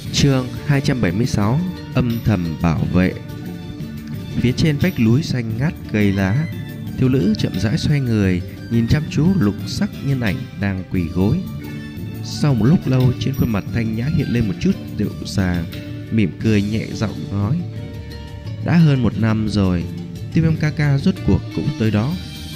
Chương 276: Âm thầm bảo vệ. Phía trên vách núi xanh ngát cây lá, thiếu nữ chậm rãi xoay người, nhìn chăm chú lục sắc nhân ảnh đang quỳ gối. Sau một lúc lâu, trên khuôn mặt thanh nhã hiện lên một chút dịu dàng, mỉm cười nhẹ giọng nói: đã hơn 1 năm rồi, Tiêu Viêm ca ca rốt cuộc cũng tới đó.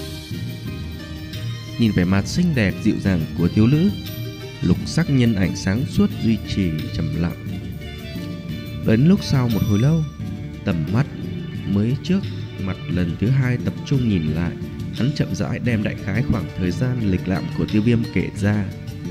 Nhìn vẻ mặt xinh đẹp dịu dàng của thiếu nữ, lục sắc nhân ảnh sáng suốt duy trì trầm lặng. Đến lúc sau một hồi lâu, tầm mắt mới trước mặt lần thứ hai tập trung nhìn lại, hắn chậm rãi đem đại khái khoảng thời gian lịch lãm của Tiêu Viêm kể ra.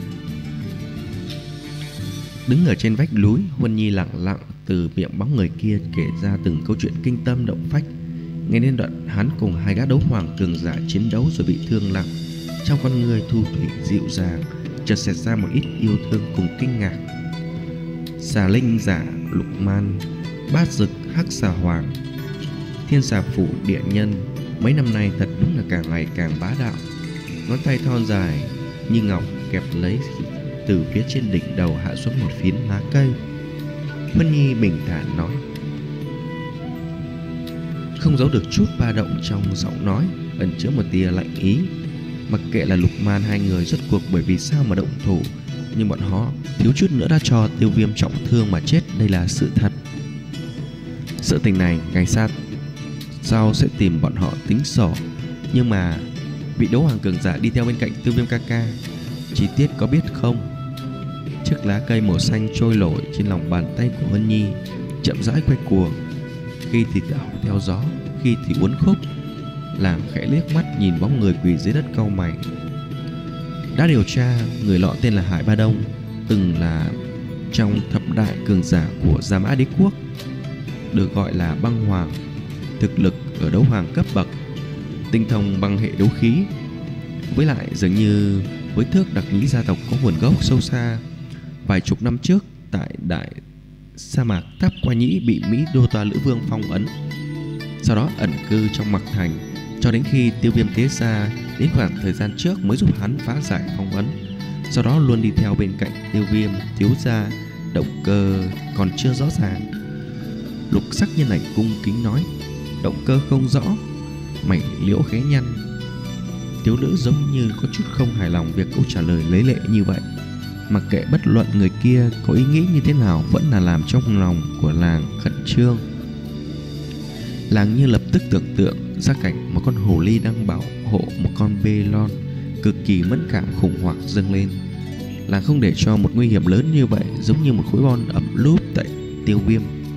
Đứng ở trên vách núi, Huân Nhi lặng lặng từ miệng bóng người kia kể ra từng câu chuyện kinh tâm động phách. Nghe đến đoạn hắn cùng 2 gã đấu hoàng cường giả chiến đấu rồi bị thương nặng, trong con người thu thủy dịu dàng chợt xẹt ra một ít yêu thương cùng kinh ngạc. Xà linh giả Lục Man, Bát Dực Hắc Xà Hoàng, Thiên Xà Phủ Địa Nhân mấy năm nay thật đúng là càng ngày càng bá đạo. Ngón tay thon dài như ngọc kẹp lấy từ phía trên đỉnh đầu hạ xuống một phiến lá cây. Huân Nhi bình thản nói, không giấu được chút ba động trong giọng nói, ẩn chứa một tia lạnh ý. Mặc kệ là Lục Man hai người rốt cuộc bởi vì sao mà động thủ, nhưng bọn họ thiếu chút nữa đã cho Tiêu Viêm trọng thương mà chết, đây là sự thật. Sự tình này ngày sau sẽ tìm bọn họ tính sổ. Nhưng mà vị đấu hoàng cường giả đi theo bên cạnh Tiêu Viêm ca ca, chi tiết có biết không? Chiếc lá cây màu xanh trôi nổi trên lòng bàn tay của Huân Nhi chậm rãi quay cuồng, khi thì đảo theo gió, khi thì uốn khúc. Nàng khẽ liếc mắt nhìn bóng người quỳ dưới đất cau mày. Đã điều tra, người lọ tên là Hải Ba Đông, từng là trong thập đại cường giả của Gia Mã Đế Quốc, được gọi là băng hoàng, thực lực ở đấu hoàng cấp bậc, tinh thông băng hệ đấu khí. Với lại dường như với thước đặc nhĩ gia tộc có nguồn gốc sâu xa. Vài chục năm trước, tại đại sa mạc Tháp Qua Nhĩ bị Mỹ Đô Toa Lữ Vương phong ấn, sau đó ẩn cư trong Mạc Thành cho đến khi Tiêu Viêm tế ra đến khoảng thời gian trước mới giúp hắn phá giải phong ấn. Sau đó luôn đi theo bên cạnh Tiêu Viêm thiếu gia, động cơ còn chưa rõ ràng. Lục sắc nhân ảnh cung kính nói, động cơ không rõ. Mày liễu khẽ nhăn. Thiếu nữ giống như có chút không hài lòng việc câu trả lời lấy lệ như vậy. Mặc kệ bất luận người kia có ý nghĩ như thế nào, vẫn là làm trong lòng của làng khẩn trương. Làng như lập tức tưởng tượng ra cảnh một con hồ ly đang bảo hộ một con bê lon, cực kỳ mẫn cảm khủng hoảng dâng lên. Làng không để cho một nguy hiểm lớn như vậy giống như một khối bom ẩm lúp tại Tiêu Viêm.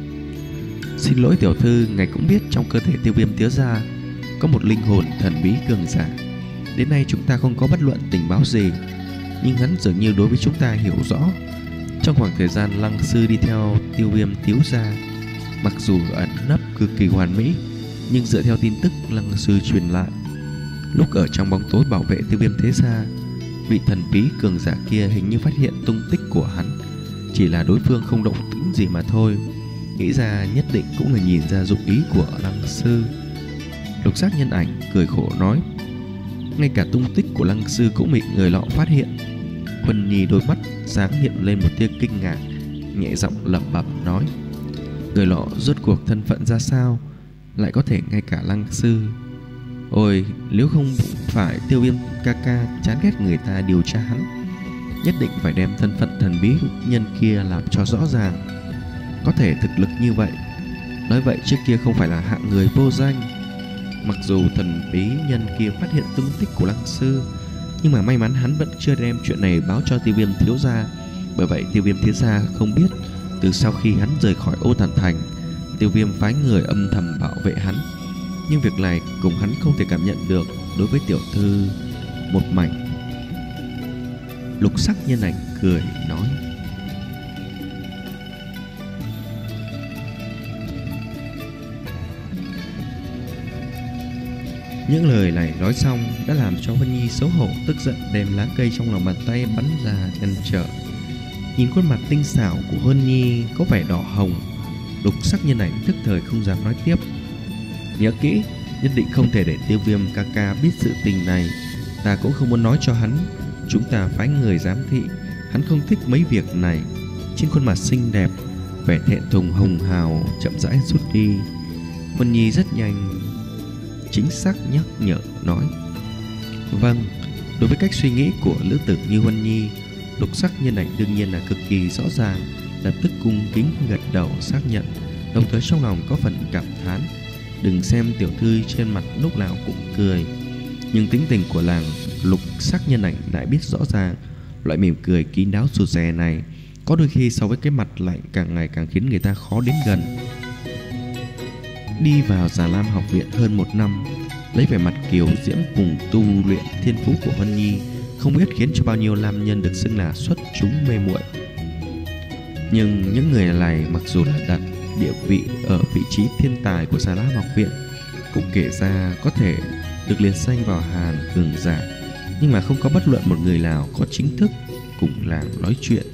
Xin lỗi tiểu thư, ngài cũng biết trong cơ thể Tiêu Viêm thiếu gia có một linh hồn thần bí cường giả. Đến nay chúng ta không có bất luận tình báo gì, nhưng hắn dường như đối với chúng ta hiểu rõ. Trong khoảng thời gian Lăng sư đi theo Tiêu Viêm thiếu gia, mặc dù ẩn nấp cực kỳ hoàn mỹ, nhưng dựa theo tin tức Lăng sư truyền lại, lúc ở trong bóng tối bảo vệ Tiêu Viêm thế gia, vị thần bí cường giả kia hình như phát hiện tung tích của hắn, chỉ là đối phương không động tĩnh gì mà thôi. Nghĩ ra nhất định cũng là nhìn ra dụng ý của Lăng sư. Lục sắc nhân ảnh cười khổ nói, ngay cả tung tích của Lăng sư cũng bị người lọ phát hiện. Huân Nhi đôi mắt sáng hiện lên một tia kinh ngạc, nhẹ giọng lẩm bẩm nói, người lọ rốt cuộc thân phận ra sao, lại có thể ngay cả Lăng sư. Ôi, nếu không phải Tiêu Viêm ca ca chán ghét người ta điều tra hắn, nhất định phải đem thân phận thần bí nhân kia làm cho rõ ràng. Có thể thực lực như vậy, nói vậy trước kia không phải là hạng người vô danh. Mặc dù thần bí nhân kia phát hiện tung tích của Lăng sư, nhưng mà may mắn hắn vẫn chưa đem chuyện này báo cho Tiêu Viêm thiếu gia. Bởi vậy Tiêu Viêm thiếu gia không biết, từ sau khi hắn rời khỏi Ô Tản Thành, Tiêu Viêm phái người âm thầm bảo vệ hắn. Nhưng việc này cùng hắn không thể cảm nhận được. Đối với tiểu thư một mảnh. Lục sắc nhân ảnh cười nói, những lời này nói xong đã làm cho Vân Nhi xấu hổ tức giận, đem lá cây trong lòng bàn tay bắn ra ngăn trở. Nhìn khuôn mặt tinh xảo của Vân Nhi có vẻ đỏ hồng, lục sắc nhân ảnh tức thời không dám nói tiếp. Nhớ kỹ, nhất định không thể để Tiêu Viêm ca ca biết sự tình này. Ta cũng không muốn nói cho hắn. Chúng ta phái người giám thị, hắn không thích mấy việc này. Trên khuôn mặt xinh đẹp, vẻ thẹn thùng hồng hào chậm rãi rút đi. Huân Nhi rất nhanh chính xác nhắc nhở nói: "Vâng." Đối với cách suy nghĩ của lữ tử như Huân Nhi, Lục Sắc Nhân Ảnh đương nhiên là cực kỳ rõ ràng, lập tức cung kính gật đầu xác nhận, đồng thời trong lòng có phần cảm thán. Đừng xem tiểu thư trên mặt lúc nào cũng cười, nhưng tính tình của làng Lục Sắc Nhân Ảnh lại biết rõ ràng. Loại mỉm cười kín đáo rụt rè này có đôi khi so với cái mặt lạnh càng ngày càng khiến người ta khó đến gần. Đi vào Già Lam học viện hơn 1 năm, lấy vẻ mặt kiều diễm cùng tu luyện thiên phú của Huân Nhi, không biết khiến cho bao nhiêu nam nhân được xưng là xuất chúng mê muội. Nhưng những người này mặc dù là đặt địa vị ở vị trí thiên tài của Già Lam học viện, cũng kể ra có thể được liệt danh vào hàng cường giả, nhưng mà không có bất luận một người nào có chính thức cùng làng nói chuyện.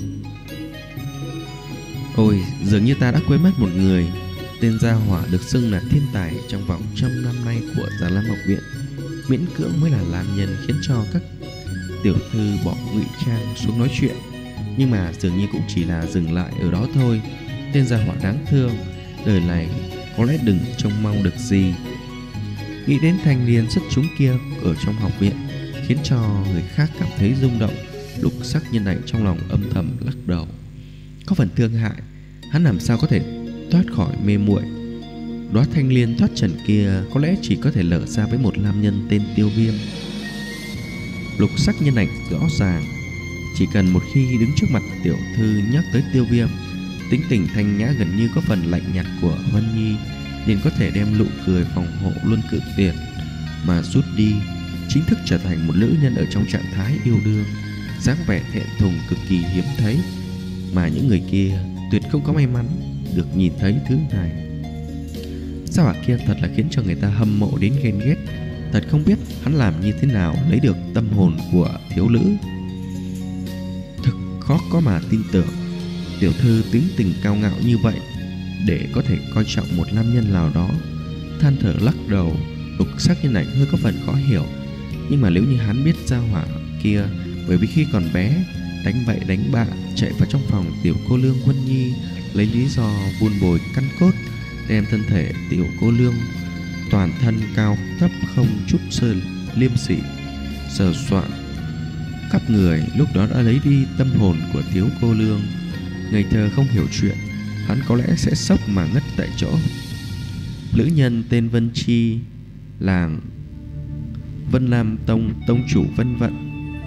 Ôi, dường như ta đã quên mất một người. Tên gia hỏa được xưng là thiên tài trong vòng 100 năm nay của Già Lam học viện, miễn cưỡng mới là nam nhân khiến cho các tiểu thư bỏ ngụy trang xuống nói chuyện, nhưng mà dường như cũng chỉ là dừng lại ở đó thôi. Tên gia hỏa đáng thương, đời này có lẽ đừng trông mong được gì. Nghĩ đến thanh niên xuất chúng kia ở trong học viện khiến cho người khác cảm thấy rung động, Lục Sắc Nhân Ảnh trong lòng âm thầm lắc đầu, có phần thương hại. Hắn làm sao có thể thoát khỏi mê muội? Đóa thanh liên thoát trần kia có lẽ chỉ có thể lở ra với một nam nhân tên Tiêu Viêm. Lục Sắc Nhân Ảnh rõ ràng, chỉ cần một khi đứng trước mặt tiểu thư nhắc tới Tiêu Viêm, tính tình thanh nhã gần như có phần lạnh nhạt của Huân Nhi liền có thể đem nụ cười phòng hộ luôn cự tuyệt mà rút đi, chính thức trở thành một nữ nhân ở trong trạng thái yêu đương, dáng vẻ thẹn thùng cực kỳ hiếm thấy, mà những người kia tuyệt không có may mắn được nhìn thấy thứ này. Sao hỏa kia thật là khiến cho người ta hâm mộ đến ghen ghét. Thật không biết hắn làm như thế nào lấy được tâm hồn của thiếu nữ. Thực khó có mà tin tưởng tiểu thư tính tình cao ngạo như vậy để có thể coi trọng một nam nhân nào đó. Than thở lắc đầu, Lục Sắc Nhân Ảnh hơi có phần khó hiểu. Nhưng mà nếu như hắn biết gia hỏa kia bởi vì khi còn bé đánh bậy đánh bạ chạy vào trong phòng tiểu cô nương Huân Nhi, lấy lý do vun bồi căn cốt, đem thân thể tiểu cô nương toàn thân cao thấp không chút sơ liêm sỉ sờ soạn khắp người, lúc đó đã lấy đi tâm hồn của thiếu cô nương. Ngây thơ không hiểu chuyện, hắn có lẽ sẽ sốc mà ngất tại chỗ. Nữ nhân tên Vân Chi, làng Vân Lam Tông tông chủ Vân Vận,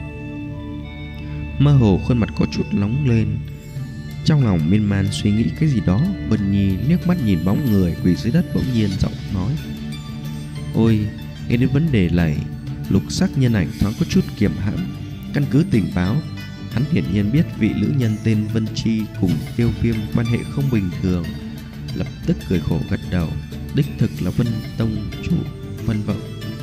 mơ hồ khuôn mặt có chút nóng lên, trong lòng miên man suy nghĩ cái gì đó. Vân Nhi liếc mắt nhìn bóng người quỳ dưới đất, bỗng nhiên giọng nói: "Ôi." Nghe đến vấn đề này, Lục Sắc Nhân Ảnh thoáng có chút kiềm hãm. Căn cứ tình báo, hắn hiển nhiên biết vị nữ nhân tên Vân Chi cùng Tiêu Viêm quan hệ không bình thường, lập tức cười khổ gật đầu, đích thực là Vân tông chủ Vân Vận.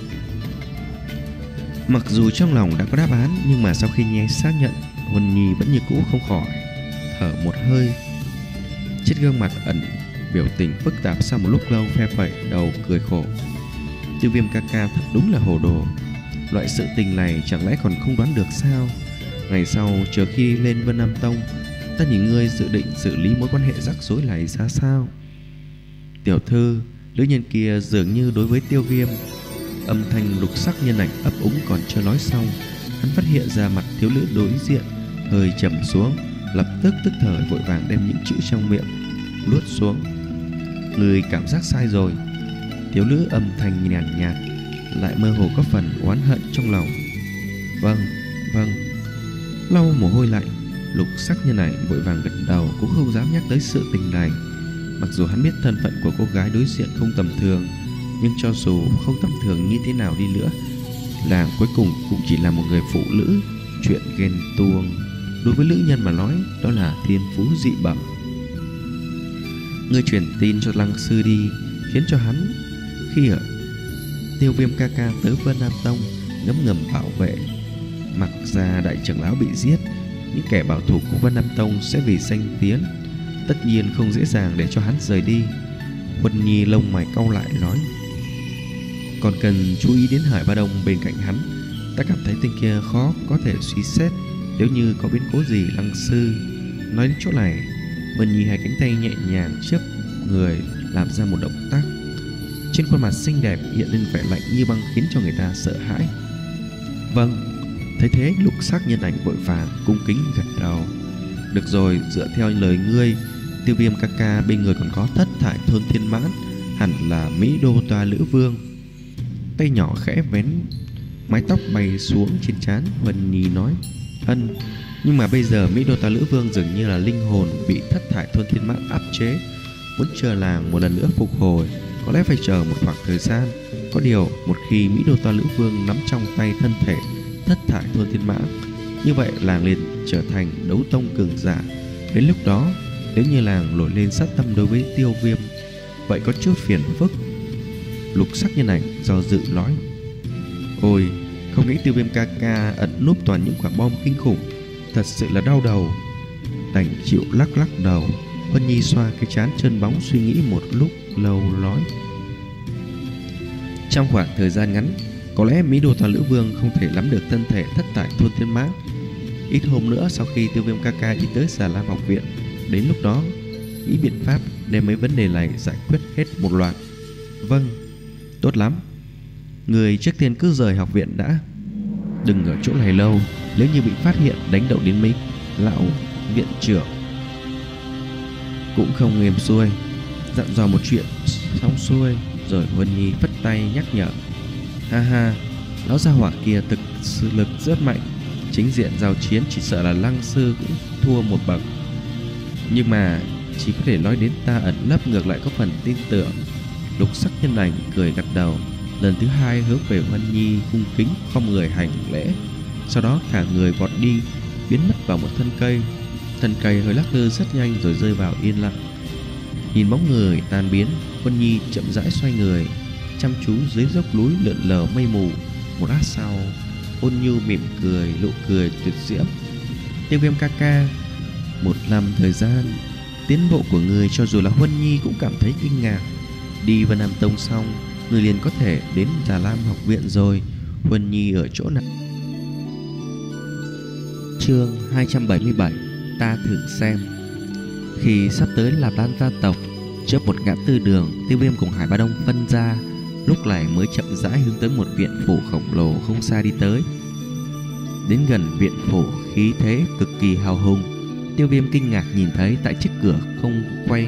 Mặc dù trong lòng đã có đáp án, nhưng mà sau khi nghe xác nhận, Huân Nhi vẫn như cũ không khỏi thở một hơi. Trên gương mặt ẩn biểu tình phức tạp, sau một lúc lâu phe phẩy đầu cười khổ: "Tiêu Viêm ca ca thật đúng là hồ đồ. Loại sự tình này chẳng lẽ còn không đoán được sao? Ngày sau chờ khi lên Vân Nam Tông, ta nhìn ngươi dự định xử lý mối quan hệ rắc rối này ra sao?" "Tiểu thư." Nữ nhân kia dường như đối với Tiêu Viêm. Âm thanh Lục Sắc Nhân Ảnh ấp úng còn chưa nói xong, hắn phát hiện ra mặt thiếu nữ đối diện hơi trầm xuống, lập tức tức thời vội vàng đem những chữ trong miệng luốt xuống. "Người cảm giác sai rồi." Thiếu nữ âm thanh nhàn nhạt, lại mơ hồ có phần oán hận trong lòng. Vâng." Lau mồ hôi lạnh, Lục Sắc Nhân Ảnh vội vàng gật đầu, cũng không dám nhắc tới sự tình này. Mặc dù hắn biết thân phận của cô gái đối diện không tầm thường, nhưng cho dù không tầm thường như thế nào đi nữa, nàng cuối cùng cũng chỉ là một người phụ nữ. Chuyện ghen tuông đối với nữ nhân mà nói, đó là thiên phú dị bẩm. Ngươi truyền tin cho Lăng sư đi, khiến cho hắn khi ở Tiêu Viêm ca ca tới Vân Nam Tông ngấm ngầm bảo vệ. Mặc ra đại trưởng lão bị giết, những kẻ bảo thủ của Vân Nam Tông sẽ vì danh tiếng, tất nhiên không dễ dàng để cho hắn rời đi. Huân Nhi lông mày cau lại nói: "Còn cần chú ý đến Hải Ba Đông bên cạnh hắn. Ta cảm thấy tên kia khó có thể suy xét. Nếu như có biến cố gì, Lăng sư Nói đến chỗ này, Vân Nhi hai cánh tay nhẹ nhàng trước người làm ra một động tác. Trên khuôn mặt xinh đẹp hiện lên vẻ lạnh như băng khiến cho người ta sợ hãi. Vâng. Thấy thế, Lục Sắc Nhân Ảnh vội vàng cung kính gật đầu. Được rồi, dựa theo lời ngươi, Tiêu Viêm ca ca bên người còn có Thất Thải Thôn Thiên Mãn, hẳn là Mỹ Đô Toa Lữ Vương. Tay nhỏ khẽ vén mái tóc bay xuống trên trán, Vân Nhi nói: Ân, nhưng mà bây giờ Mỹ Đô Toa Lữ Vương dường như là linh hồn bị Thất Thải Thôn Thiên Mãn áp chế, muốn chờ làng một lần nữa phục hồi, có lẽ phải chờ một khoảng thời gian. Có điều một khi Mỹ Đô Toa Lữ Vương nắm trong tay thân thể Thất Thải Thôn Thiên Mãn, như vậy làng liền trở thành đấu tông cường giả. Đến lúc đó, nếu như làng nổi lên sát tâm đối với Tiêu Viêm, vậy có chút phiền phức. Lục Sắc Nhân Ảnh do dự nói: Ôi, không nghĩ Tiêu Viêm ca ca ẩn núp toàn những quả bom kinh khủng, thật sự là đau đầu. Đành chịu lắc đầu. Vân Nhi xoa cái trán trơn bóng suy nghĩ một lúc lâu nói: Trong khoảng thời gian ngắn, có lẽ Mỹ Đô Toa Lữ Vương không thể nắm được thân thể Thất Thải Thôn Thiên Mãn. Ít hôm nữa sau khi Tiêu Viêm ca ca đi tới Xà Lam học viện, đến lúc đó nghĩ biện pháp đem mấy vấn đề này giải quyết hết một loạt. Vâng, tốt lắm. Người trước tiên cứ rời học viện đã, đừng ở chỗ này lâu, nếu như bị phát hiện đánh động đến mấy lão viện trưởng cũng không êm xuôi. Dặn dò một chuyện xong xuôi rồi Vân Nhi phất tay nhắc nhở: Ha ha, lão gia hỏa kia thực sự lực rất mạnh, chính diện giao chiến chỉ sợ là Lăng sư cũng thua một bậc. Nhưng mà chỉ có thể nói đến ta ẩn nấp ngược lại có phần tin tưởng. Lục Sắc Nhân Ảnh cười gật đầu, lần thứ hai hướng về Vân Nhi cung kính không người hành lễ, sau đó thả người vọt đi, biến mất vào một thân cây. Thân cây hơi lắc lư rất nhanh rồi rơi vào yên lặng. Nhìn bóng người tan biến, Vân Nhi chậm rãi xoay người, chăm chú dưới dốc núi lượn lờ mây mù. Một lát sau, ôn nhu mỉm cười, nụ cười tuyệt diễm: Tiêu Viêm ca ca, một năm thời gian, tiến bộ của người cho dù là Vân Nhi cũng cảm thấy kinh ngạc. Đi Vân Nam Tông xong, người liền có thể đến Già Lam học viện rồi. Vân Nhi ở chỗ nào? Chương 277: Ta thử xem. Khi sắp tới Lạp Lan gia tộc, trước một ngã tư đường, Tiêu Viêm cùng Hải Ba Đông phân ra, lúc này mới chậm rãi hướng tới một viện phủ khổng lồ không xa đi tới. Đến gần viện phủ, khí thế cực kỳ hào hùng. Tiêu Viêm kinh ngạc nhìn thấy tại trước cửa không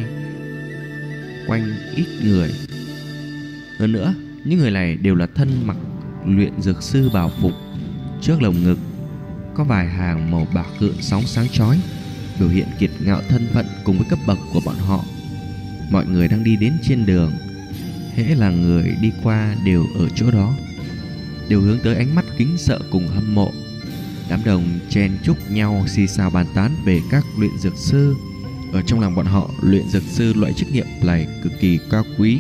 quanh ít người. Hơn nữa, những người này đều là thân mặc luyện dược sư bảo phục. Trước lồng ngực có vài hàng màu bạc gợn sóng sáng chói, biểu hiện kiệt ngạo thân phận cùng với cấp bậc của bọn họ. Mọi người đang đi đến trên đường, hễ là người đi qua đều ở chỗ đó, đều hướng tới ánh mắt kính sợ cùng hâm mộ. Đám đồng chen chúc nhau xì xào bàn tán về các luyện dược sư. Ở trong lòng bọn họ, luyện dược sư loại chức nghiệp này cực kỳ cao quý.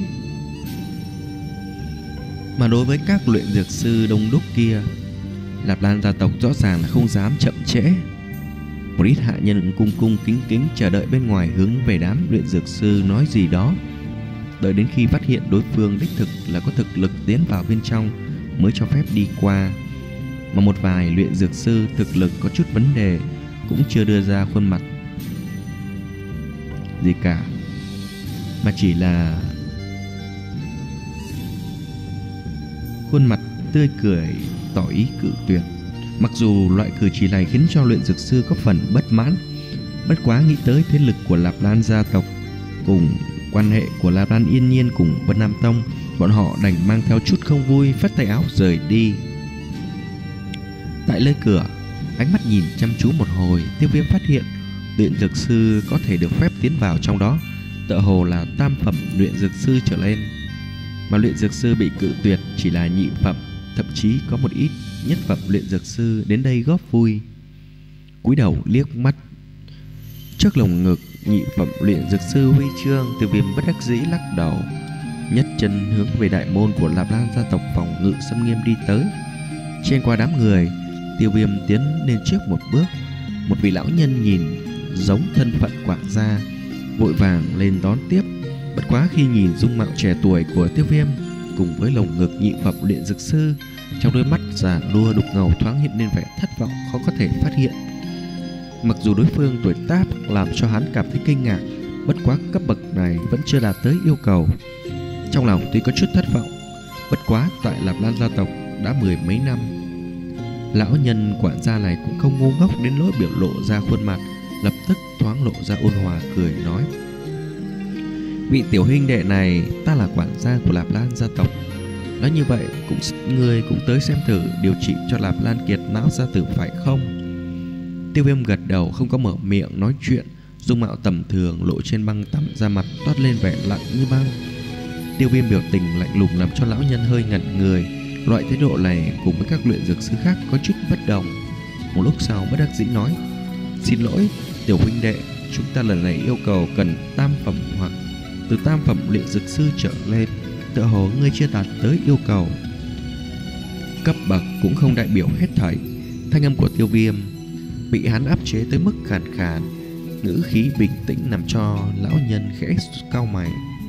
Mà đối với các luyện dược sư đông đúc kia, Lạp Lan gia tộc rõ ràng là không dám chậm trễ. Một ít hạ nhân cung kính chờ đợi bên ngoài, hướng về đám luyện dược sư nói gì đó. Đợi đến khi phát hiện đối phương đích thực là có thực lực tiến vào bên trong mới cho phép đi qua. Mà một vài luyện dược sư thực lực có chút vấn đề cũng chưa đưa ra khuôn mặt gì cả, mà chỉ là khuôn mặt tươi cười tỏ ý cự tuyệt. Mặc dù loại cử chỉ này khiến cho luyện dược sư có phần bất mãn, bất quá nghĩ tới thế lực của Lạp Lan gia tộc cùng quan hệ của Lạp Lan Yên Nhiên cùng Vân Nam Tông, bọn họ đành mang theo chút không vui, phất tay áo rời đi. Tại lơi cửa, ánh mắt nhìn chăm chú một hồi, Tiêu Viêm phát hiện luyện dược sư có thể được phép tiến vào trong đó tựa hồ là tam phẩm luyện dược sư trở lên, mà luyện dược sư bị cự tuyệt chỉ là nhị phẩm, thậm chí có một ít nhất phẩm luyện dược sư đến đây góp vui. Cúi đầu liếc mắt trước lồng ngực nhị phẩm luyện dược sư huy chương, Tiêu Viêm bất đắc dĩ lắc đầu, nhất chân hướng về đại môn của Lạp Lan gia tộc phòng ngự xâm nghiêm đi tới. Trên qua đám người, Tiêu Viêm tiến lên trước một bước. Một vị lão nhân nhìn giống thân phận quản gia, vội vàng lên đón tiếp. Bất quá khi nhìn dung mạo trẻ tuổi của Tiêu Viêm cùng với lồng ngực nhị phẩm luyện dược sư, trong đôi mắt già nua đục ngầu thoáng hiện lên vẻ thất vọng khó có thể phát hiện. Mặc dù đối phương tuổi tác làm cho hắn cảm thấy kinh ngạc, bất quá cấp bậc này vẫn chưa đạt tới yêu cầu. Trong lòng tuy có chút thất vọng, bất quá tại Lạp Lan gia tộc đã mười mấy năm, lão nhân quản gia này cũng không ngu ngốc đến nỗi biểu lộ ra khuôn mặt, lập tức thoáng lộ ra ôn hòa cười nói: vị tiểu huynh đệ này, ta là quản gia của Lạp Lan gia tộc. Nói như vậy người cũng tới xem thử điều trị cho Lạp Lan kiệt não gia tử phải không? Tiêu Viêm gật đầu, không có mở miệng nói chuyện. Dung mạo tầm thường lộ trên băng tắm da mặt toát lên vẻ lạnh như băng. Tiêu Viêm biểu tình lạnh lùng làm cho lão nhân hơi ngẩn người. Loại thái độ này cùng với các luyện dược sư khác có chút bất đồng. Một lúc sau bất đắc dĩ nói: xin lỗi tiểu huynh đệ, chúng ta lần này yêu cầu cần tam phẩm hoặc từ tam phẩm luyện dược sư trở lên. Tựa hồ ngươi chưa đạt tới yêu cầu. Cấp bậc cũng không đại biểu hết thảy. Thanh âm của Tiêu Viêm bị hắn áp chế tới mức khàn khàn, ngữ khí bình tĩnh làm cho lão nhân khẽ cau mày.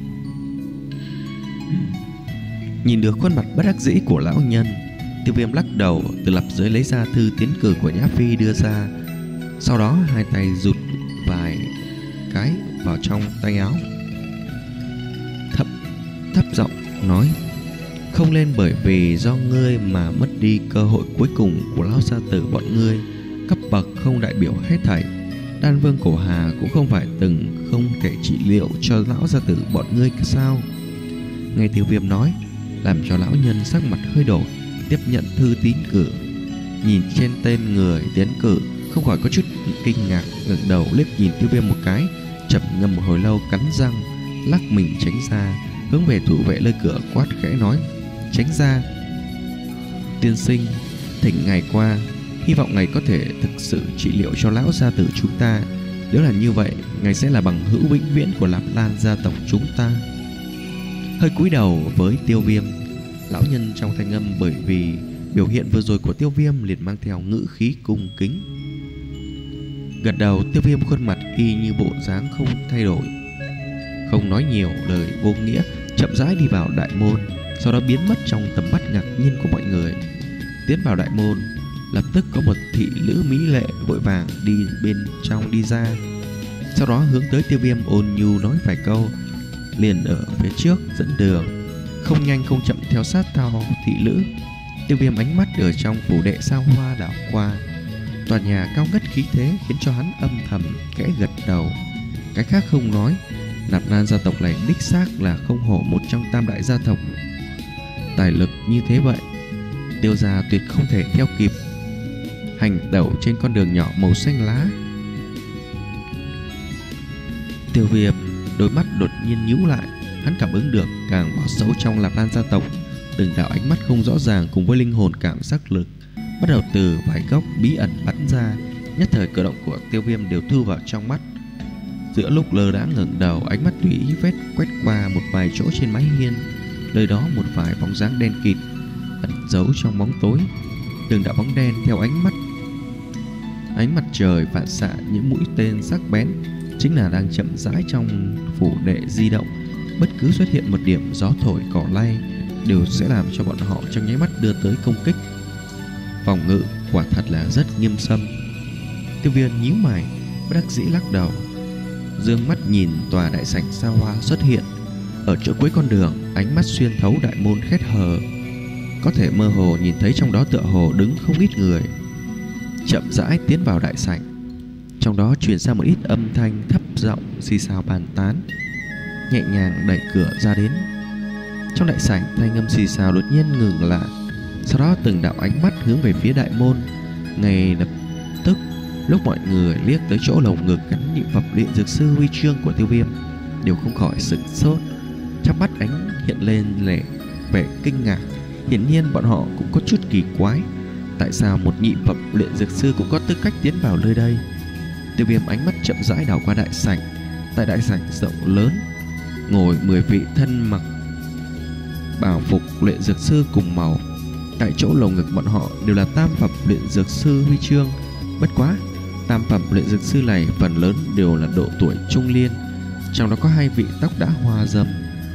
Nhìn được khuôn mặt bất đắc dĩ của lão nhân, Tiêu Viêm lắc đầu, từ lặp dưới lấy ra thư tiến cử của Nhã Phi đưa ra. Sau đó hai tay rụt vài cái vào trong tay áo, thấp giọng nói: không lên bởi vì do ngươi mà mất đi cơ hội cuối cùng của lão gia tử bọn ngươi. Cấp bậc không đại biểu hết thảy. Đan Vương Cổ Hà cũng không phải từng không thể trị liệu cho lão gia tử bọn ngươi sao? Nghe Tiêu Viêm nói, làm cho lão nhân sắc mặt hơi đổi, tiếp nhận thư tín cử, nhìn trên tên người tiến cử, không khỏi có chút kinh ngạc, ngẩng đầu liếc nhìn Tiêu Viêm một cái, trầm ngâm một hồi lâu, cắn răng lắc mình tránh ra, hướng về thủ vệ nơi cửa quát khẽ nói: tránh ra. Tiên sinh, thỉnh ngài qua, hy vọng ngài có thể thực sự trị liệu cho lão gia tử chúng ta. Nếu là như vậy, ngài sẽ là bằng hữu vĩnh viễn của Lạp Lan gia tộc chúng ta. Hơi cúi đầu với Tiêu Viêm, lão nhân trong thanh âm bởi vì biểu hiện vừa rồi của Tiêu Viêm liền mang theo ngữ khí cung kính. Gật đầu, Tiêu Viêm khuôn mặt y như bộ dáng không thay đổi, không nói nhiều lời vô nghĩa, chậm rãi đi vào đại môn, sau đó biến mất trong tầm mắt ngạc nhiên của mọi người. Tiến vào đại môn, lập tức có một thị nữ mỹ lệ vội vàng đi bên trong đi ra, sau đó hướng tới Tiêu Viêm ôn nhu nói vài câu, liền ở phía trước dẫn đường, không nhanh không chậm theo sát theo thị nữ. Tiêu Viêm ánh mắt ở trong phủ đệ sao hoa đảo qua, tòa nhà cao ngất khí thế khiến cho hắn âm thầm khẽ gật đầu. Cái khác không nói, Lạp Lan gia tộc này đích xác là không hổ một trong tam đại gia tộc. Tài lực như thế vậy, Tiêu gia tuyệt không thể theo kịp. Hành tẩu trên con đường nhỏ màu xanh lá, Tiêu Viêm đôi mắt đột nhiên nhíu lại. Hắn cảm ứng được càng vào sâu trong Lạp Lan gia tộc, từng đạo ánh mắt không rõ ràng cùng với linh hồn cảm giác lực bắt đầu từ vài góc bí ẩn bắn ra. Nhất thời cử động của Tiêu Viêm đều thu vào trong mắt. Giữa lúc lơ đãng ngẩng đầu, ánh mắt tùy ý quét qua một vài chỗ trên mái hiên, nơi đó một vài bóng dáng đen kịt ẩn giấu trong bóng tối. Từng đạo bóng đen theo ánh mặt trời phản xạ những mũi tên sắc bén, chính là đang chậm rãi trong phủ đệ di động. Bất cứ xuất hiện một điểm gió thổi cỏ lay đều sẽ làm cho bọn họ trong nháy mắt đưa tới công kích. Phòng ngự quả thật là rất nghiêm sâm. Tiêu Viêm nhíu mày, bất đắc dĩ lắc đầu, dương mắt nhìn tòa đại sảnh xa hoa xuất hiện ở chỗ cuối con đường. Ánh mắt xuyên thấu đại môn khét hờ, có thể mơ hồ nhìn thấy trong đó tựa hồ đứng không ít người. Chậm rãi tiến vào đại sảnh, trong đó truyền ra một ít âm thanh thấp giọng xì xào bàn tán. Nhẹ nhàng đẩy cửa ra đến, trong đại sảnh thanh âm xì xào đột nhiên ngừng lại. Sau đó từng đạo ánh mắt hướng về phía đại môn. Ngay lập tức, lúc mọi người liếc tới chỗ lồng ngực gắn nhị phẩm luyện dược sư huy chương của Tiêu Viêm, đều không khỏi sửng sốt, trong mắt ánh hiện lên vẻ kinh ngạc. Hiển nhiên bọn họ cũng có chút kỳ quái, tại sao một nhị phẩm luyện dược sư cũng có tư cách tiến vào nơi đây. Tiêu Viêm ánh mắt chậm rãi đảo qua đại sảnh. Tại đại sảnh rộng lớn, ngồi 10 vị thân mặc bảo phục luyện dược sư cùng màu. Tại chỗ lồng ngực bọn họ đều là tam phẩm luyện dược sư huy chương. Bất quá, tam phẩm luyện dược sư này phần lớn đều là độ tuổi trung niên, trong đó có 2 vị tóc đã hoa râm.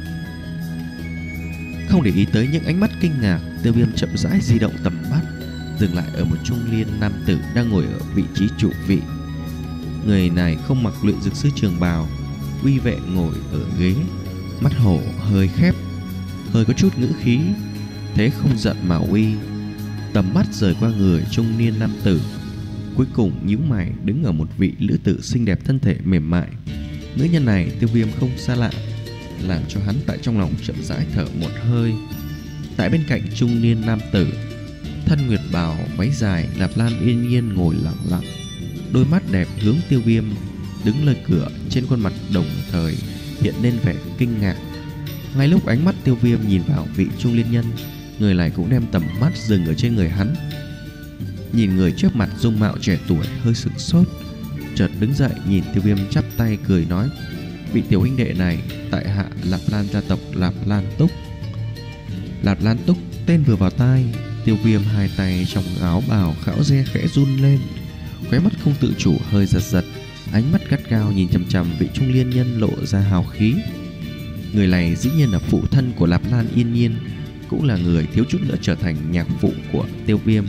Không để ý tới những ánh mắt kinh ngạc, Tiêu Viêm chậm rãi di động tầm mắt, dừng lại ở một trung niên nam tử đang ngồi ở vị trí chủ vị. Người này không mặc luyện dược sư trường bào, uy vệ ngồi ở ghế, mắt hổ hơi khép, hơi có chút ngữ khí, thế không giận mà uy. Tầm mắt rời qua người trung niên nam tử, cuối cùng nhíu mày đứng ở một vị nữ tử xinh đẹp thân thể mềm mại. Nữ nhân này Tiêu Viêm không xa lạ, làm cho hắn tại trong lòng chậm rãi thở một hơi. Tại bên cạnh trung niên nam tử, thân nguyệt bào váy dài Lạp Lan yên nhiên ngồi lặng lặng, đôi mắt đẹp hướng Tiêu Viêm đứng nơi cửa, trên khuôn mặt đồng thời hiện lên vẻ kinh ngạc. Ngay lúc ánh mắt Tiêu Viêm nhìn vào vị trung niên nhân, người này cũng đem tầm mắt dừng ở trên người hắn. Nhìn người trước mặt dung mạo trẻ tuổi hơi sửng sốt, chợt đứng dậy nhìn Tiêu Viêm chắp tay cười nói: vị tiểu huynh đệ này tại hạ Lạp Lan gia tộc Lạp Lan Túc. Lạp Lan Túc tên vừa vào tai, Tiêu Viêm hai tay trong áo bào khảo re khẽ run lên, khóe mắt không tự chủ hơi giật giật, ánh mắt gắt gao nhìn chằm chằm vị trung niên nhân lộ ra hào khí. Người này dĩ nhiên là phụ thân của Lạp Lan yên nhiên, cũng là người thiếu chút nữa trở thành nhạc phụ của Tiêu Viêm.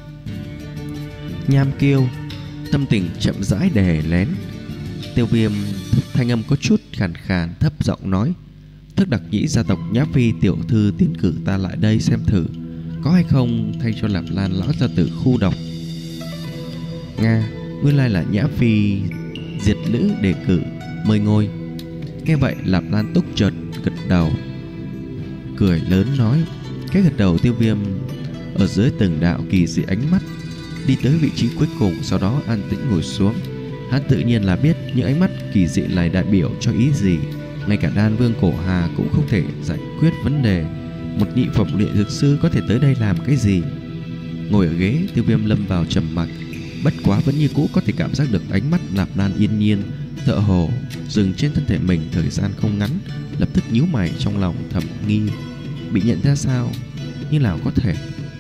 Nham Kiêu tâm tình chậm rãi đè lén. Tiêu Viêm thanh âm có chút khàn khàn thấp giọng nói: thức đặc nhĩ gia tộc Nhã Phi tiểu thư tiến cử ta lại đây xem thử có hay không thay cho Lạp Lan lão gia tử khu độc. Nga, nguyên lai là Nhã Phi diệt lữ đề cử mời ngôi. Nghe vậy Lạp Lan Túc chợt gật đầu, cười lớn nói. Cái gật đầu Tiêu Viêm ở dưới từng đạo kỳ dị ánh mắt đi tới vị trí cuối cùng, sau đó an tĩnh ngồi xuống. Hắn tự nhiên là biết những ánh mắt kỳ dị này đại biểu cho ý gì. Ngay cả Đan Vương Cổ Hà cũng không thể giải quyết vấn đề một nhị phẩm luyện dược sư có thể tới đây làm cái gì. Ngồi ở ghế, Tiêu Viêm lâm vào trầm mặc, bất quá vẫn như cũ có thể cảm giác được ánh mắt Lạp Lan yên nhiên tựa hồ dừng trên thân thể mình thời gian không ngắn, lập tức nhíu mày trong lòng thầm nghi, bị nhận ra sao? Như nào có thể?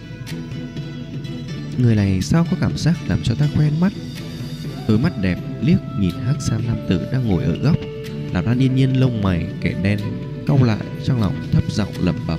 Người này sao có cảm giác làm cho ta quen mắt? Đôi mắt đẹp liếc nhìn hắc sam nam tử đang ngồi ở góc. Lạp Lan yên nhiên lông mày kẻ đen cau lại, trong lòng thấp giọng lẩm bẩm: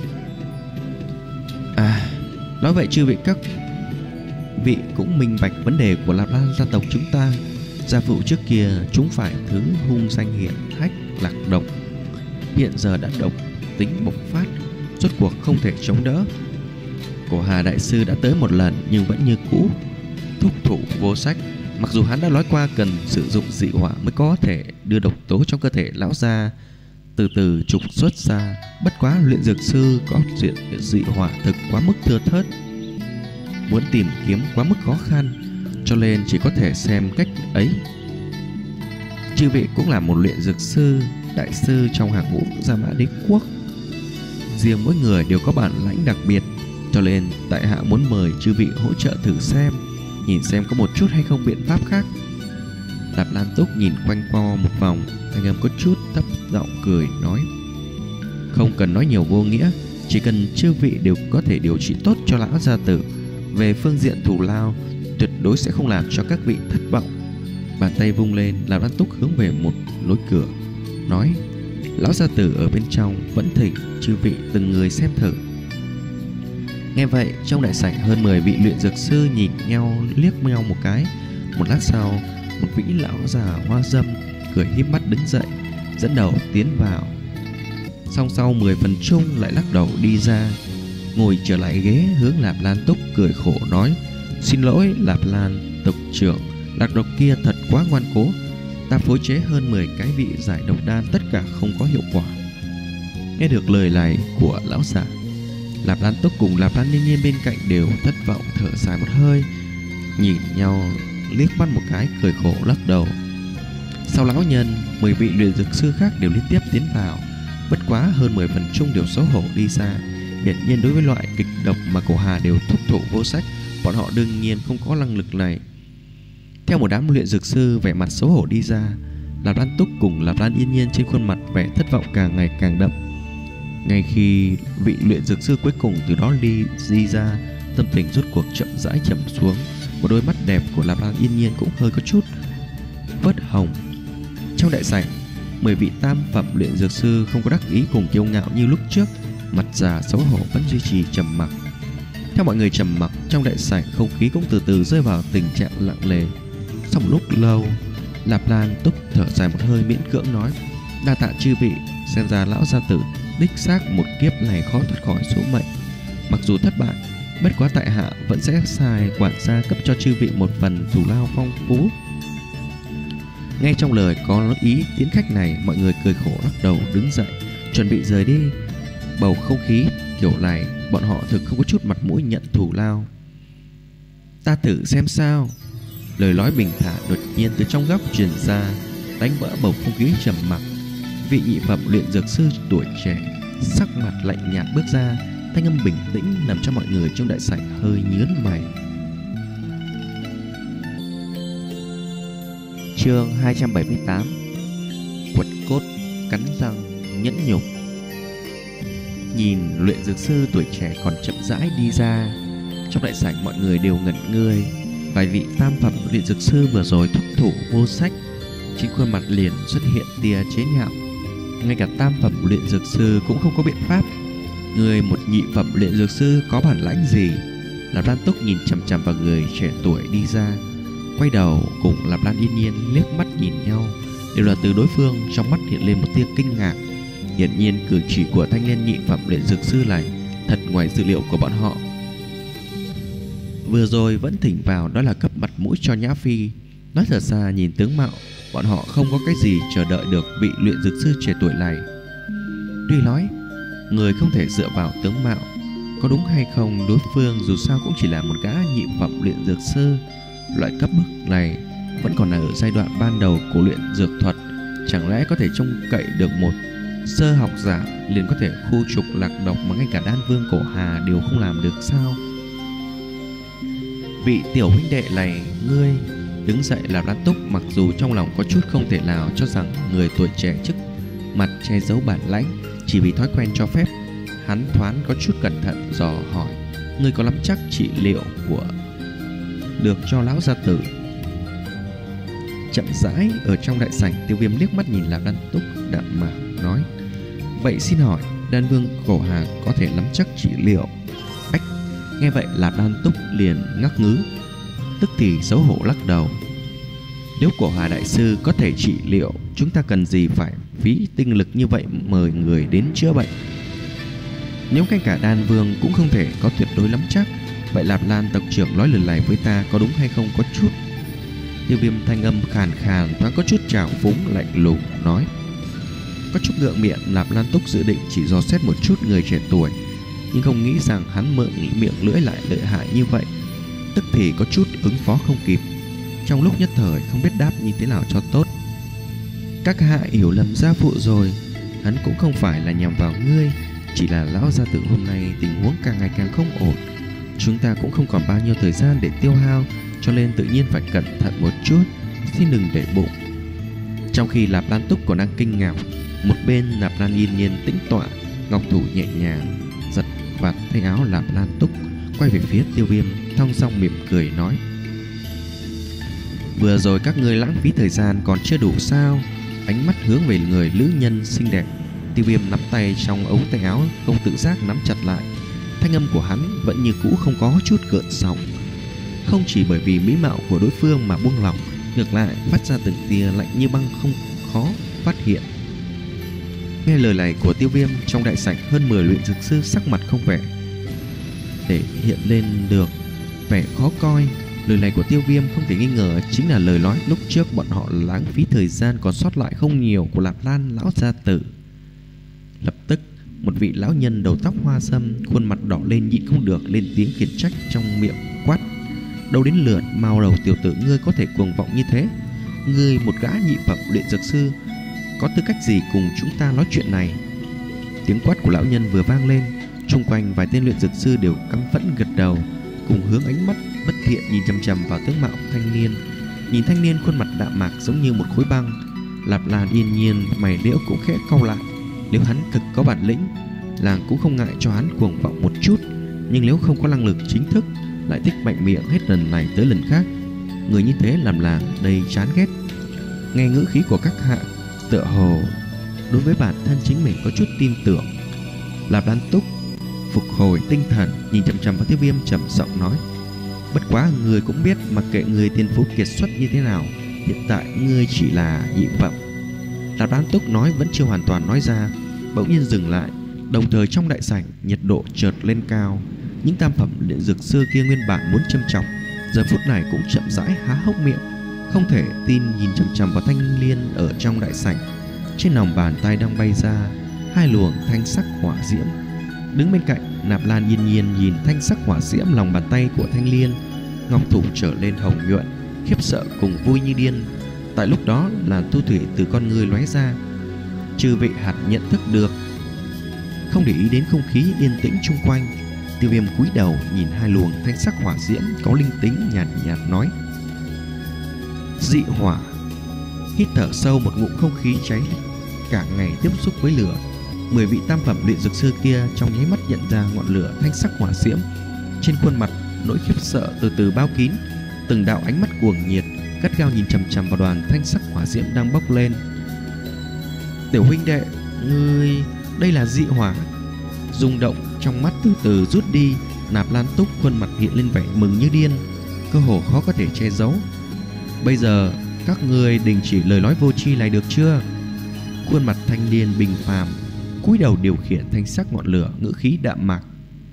nói vậy chư vị các vị cũng minh bạch vấn đề của Lạp Lan gia tộc chúng ta. Gia phụ trước kia chúng phải thứ hung danh hiển hách lạc độc, hiện giờ đã độc tính bộc phát, rốt cuộc không thể chống đỡ. Cổ Hà đại sư đã tới một lần nhưng vẫn như cũ thúc thủ vô sách. Mặc dù hắn đã nói qua cần sử dụng dị hỏa mới có thể đưa độc tố trong cơ thể lão gia từ từ trục xuất ra, bất quá luyện dược sư có diện dị hỏa thực quá mức thưa thớt, muốn tìm kiếm quá mức khó khăn, cho nên chỉ có thể xem cách ấy. Chư vị cũng là một luyện dược sư đại sư trong hàng ngũ Gia Mã Đế quốc, riêng mỗi người đều có bản lãnh đặc biệt, cho nên tại hạ muốn mời chư vị hỗ trợ thử xem, nhìn xem có một chút hay không biện pháp khác. Lạp Lan Túc nhìn quanh qua một vòng, thanh âm có chút thấp giọng cười nói: không cần nói nhiều vô nghĩa, chỉ cần chư vị đều có thể điều trị tốt cho lão gia tử, về phương diện thù lao tuyệt đối sẽ không làm cho các vị thất vọng. Bàn tay vung lên, Lạp Lan Túc hướng về một lối cửa nói: lão gia tử ở bên trong vẫn thỉnh chư vị từng người xem thử. Nghe vậy, trong đại sảnh hơn 10 vị luyện dược sư nhìn nhau liếc nhau một cái. Một lát sau, một vị lão già hoa dâm cười híp mắt đứng dậy, dẫn đầu tiến vào. Song sau 10 phần chung lại lắc đầu đi ra, ngồi trở lại ghế, hướng Lạp Lan Túc cười khổ nói: xin lỗi Lạp Lan tộc trưởng, lạc độc kia thật quá ngoan cố, ta phối chế hơn 10 cái vị giải độc đan tất cả không có hiệu quả. Nghe được lời này của lão già, Lạp Lan Túc cùng Lạp Lan Yên Nhiên bên cạnh đều thất vọng thở dài một hơi, nhìn nhau liếc mắt một cái cười khổ lắc đầu. Sau lão nhân, 10 vị luyện dược sư khác đều liên tiếp tiến vào, bất quá hơn 10 phần chung đều xấu hổ đi xa. Hiển nhiên đối với loại kịch độc mà Cổ Hà đều thúc thủ vô sách, bọn họ đương nhiên không có năng lực này. Theo một đám luyện dược sư vẻ mặt xấu hổ đi ra, Lạp Lan Túc cùng Lạp Lan Yên Nhiên trên khuôn mặt vẻ thất vọng càng ngày càng đậm. Ngay khi vị luyện dược sư cuối cùng từ đó đi ra, tâm tình rốt cuộc chậm rãi trầm xuống. Một đôi mắt đẹp của Lạp Lan Yên Nhiên cũng hơi có chút vớt hồng. Trong đại sảnh, 10 vị tam phẩm luyện dược sư không có đắc ý cùng kiêu ngạo như lúc trước, mặt già xấu hổ vẫn duy trì trầm mặc. Theo mọi người trầm mặc, trong đại sảnh không khí cũng từ từ rơi vào tình trạng lặng lẽ. Sau một lúc lâu, Lạp Lan Túc thở dài một hơi miễn cưỡng nói: đa tạ chư vị, xem ra lão gia tử đích xác một kiếp này khó thoát khỏi số mệnh. Mặc dù thất bại, bất quá tại hạ vẫn sẽ sai quản gia cấp cho chư vị một phần thù lao phong phú. Ngay trong lời có ý tiến khách này, mọi người cười khổ lắc đầu đứng dậy chuẩn bị rời đi. Bầu không khí kiểu này bọn họ thực không có chút mặt mũi nhận thù lao. Ta thử xem sao. Lời nói bình thản đột nhiên từ trong góc truyền ra, đánh vỡ bầu không khí trầm mặc. Vị nhị phẩm luyện dược sư tuổi trẻ sắc mặt lạnh nhạt bước ra, thanh âm bình tĩnh làm cho mọi người trong đại sảnh hơi nhướng mày. Chương 278: Quật cốt cắn răng nhẫn nhục. Nhìn luyện dược sư tuổi trẻ còn chậm rãi đi ra, trong đại sảnh mọi người đều ngẩn người. Vài vị tam phẩm luyện dược sư vừa rồi thúc thủ vô sách, trên khuôn mặt liền xuất hiện tia chế nhạo. Ngay cả tam phẩm luyện dược sư cũng không có biện pháp. Người một nhị phẩm luyện dược sư có bản lãnh gì? Lạp Lan Túc nhìn chằm chằm vào người trẻ tuổi đi ra, quay đầu cùng Lạp Lan Yên Nhiên liếc mắt nhìn nhau, đều là từ đối phương trong mắt hiện lên một tia kinh ngạc. Hiển nhiên cử chỉ của thanh niên nhị phẩm luyện dược sư này thật ngoài dự liệu của bọn họ. Vừa rồi vẫn thỉnh vào đó là cấp mặt mũi cho Nhã Phi. Nói thật ra nhìn tướng mạo, bọn họ không có cái gì chờ đợi được vị luyện dược sư trẻ tuổi này. Tuy nói người không thể dựa vào tướng mạo, có đúng hay không đối phương dù sao cũng chỉ là một gã nhị phẩm luyện dược sư. Loại cấp bậc này vẫn còn ở giai đoạn ban đầu của luyện dược thuật, chẳng lẽ có thể trông cậy được một sơ học giả liền có thể khu trục lạc độc mà ngay cả đan vương cổ Hà đều không làm được sao? Vị tiểu huynh đệ này, ngươi đứng dậy. Lạp Lan Túc mặc dù trong lòng có chút không thể nào cho rằng người tuổi trẻ trước mặt che giấu bản lãnh, chỉ vì thói quen cho phép, hắn thoáng có chút cẩn thận dò hỏi: ngươi có nắm chắc trị liệu của được cho lão gia tử? Chậm rãi ở trong đại sảnh, Tiêu Viêm liếc mắt nhìn Lạp Lan Túc đạm mạc nói: vậy xin hỏi đan vương cổ Hà có thể nắm chắc trị liệu? Ách! Nghe vậy Lạp Lan Túc liền ngắc ngứ, tức thì xấu hổ lắc đầu. Nếu cổ Hà đại sư có thể trị liệu, chúng ta cần gì phải phí tinh lực như vậy mời người đến chữa bệnh? Nếu ngay cả đan vương cũng không thể có tuyệt đối nắm chắc, vậy Lạp Lan tộc trưởng nói lời này với ta có đúng hay không? Có chút. Tiêu Viêm thanh âm khàn khàn thoáng có chút trào phúng lạnh lùng nói. Có chút ngượng miệng, Lạp Lan Túc dự định chỉ dò xét một chút người trẻ tuổi, nhưng không nghĩ rằng hắn miệng lưỡi lại lợi hại như vậy, tức thì có chút ứng phó không kịp. Trong lúc nhất thời không biết đáp như thế nào cho tốt. Các hạ hiểu lầm gia phụ rồi, hắn cũng không phải là nhằm vào ngươi, chỉ là lão gia tử hôm nay tình huống càng ngày càng không ổn, chúng ta cũng không còn bao nhiêu thời gian để tiêu hao, cho nên tự nhiên phải cẩn thận một chút, xin đừng để bụng. Trong khi Lạp Lan Túc còn đang kinh ngạc, một bên Lạp Lan Yên Nhiên tĩnh tọa, ngọc thủ nhẹ nhàng giật vạt tay áo Lạp Lan Túc, quay về phía Tiêu Viêm, thong dong mỉm cười nói: vừa rồi các ngươi lãng phí thời gian còn chưa đủ sao? Ánh mắt hướng về người nữ nhân xinh đẹp. Tiêu Viêm nắm tay trong ống tay áo không tự giác nắm chặt lại. Thanh âm của hắn vẫn như cũ không có chút gợn sóng, không chỉ bởi vì mỹ mạo của đối phương mà buông lỏng, ngược lại phát ra từng tia lạnh như băng không khó phát hiện. Nghe lời này của Tiêu Viêm, trong đại sảnh hơn 10 luyện dược sư sắc mặt không vẻ để hiện lên được vẻ khó coi. Lời này của Tiêu Viêm không thể nghi ngờ chính là lời nói lúc trước bọn họ lãng phí thời gian còn sót lại không nhiều của Lạp Lan lão gia tử. Lập tức một vị lão nhân đầu tóc hoa râm, khuôn mặt đỏ lên nhịn không được lên tiếng khiển trách, trong miệng quát: đâu đến lượt mau đầu tiểu tử ngươi có thể cuồng vọng như thế? Ngươi một gã nhị phẩm luyện dược sư có tư cách gì cùng chúng ta nói chuyện này? Tiếng quát của lão nhân vừa vang lên, xung quanh vài tên luyện dược sư đều căm phẫn gật đầu, cùng hướng ánh mắt bất thiện nhìn chằm chằm vào tướng mạo thanh niên. Nhìn thanh niên khuôn mặt đạm mạc giống như một khối băng, Lạp Lan Yên Nhiên mày liễu cũng khẽ cau lại. Nếu hắn thực có bản lĩnh, làng cũng không ngại cho hắn cuồng vọng một chút, nhưng nếu không có năng lực chính thức, lại thích mạnh miệng hết lần này tới lần khác, người như thế làm làng đầy chán ghét. Nghe ngữ khí của các hạ, tựa hồ đối với bản thân chính mình có chút tin tưởng. Lạp Lan Túc phục hồi tinh thần, nhìn chằm chằm vào Tiêu Viêm trầm giọng nói: bất quá người cũng biết, mặc kệ người tiên phú kiệt xuất như thế nào, hiện tại ngươi chỉ là nhị phẩm. Lạp Lan Túc nói vẫn chưa hoàn toàn nói ra, bỗng nhiên dừng lại. Đồng thời trong đại sảnh nhiệt độ chợt lên cao. Những tam phẩm luyện dược sư kia nguyên bản muốn châm chọc, giờ phút này cũng chậm rãi há hốc miệng, không thể tin nhìn chằm chằm vào thanh liên ở trong đại sảnh. Trên lòng bàn tay đang bay ra hai luồng thanh sắc hỏa diễm. Đứng bên cạnh, Nạp Lan yên nhiên nhìn thanh sắc hỏa diễm lòng bàn tay của thanh liên, ngọc thủ trở lên hồng nhuận, khiếp sợ cùng vui như điên. Tại lúc đó là tu thủy từ con người lóe ra. Chư vị hạt nhận thức được. Không để ý đến không khí yên tĩnh chung quanh, Tiêu Viêm cúi đầu nhìn hai luồng thanh sắc hỏa diễm có linh tính, nhàn nhạt nói: dị hỏa. Hít thở sâu một ngụm không khí cháy cả ngày tiếp xúc với lửa. 10 vị tam phẩm luyện dược sư kia trong nháy mắt nhận ra ngọn lửa thanh sắc hỏa diễm. Trên khuôn mặt nỗi khiếp sợ từ từ bao kín, từng đạo ánh mắt cuồng nhiệt gắt gao nhìn chằm chằm vào đoàn thanh sắc hỏa diễm đang bốc lên. Tiểu huynh đệ, ngươi, đây là dị hỏa. Rung động trong mắt từ từ rút đi, Nạp Lan Túc khuôn mặt hiện lên vẻ mừng như điên, cơ hồ khó có thể che giấu. Bây giờ các ngươi đình chỉ lời nói vô tri này được chưa? Khuôn mặt thanh niên bình phàm, cúi đầu điều khiển thanh sắc ngọn lửa, ngữ khí đạm mạc.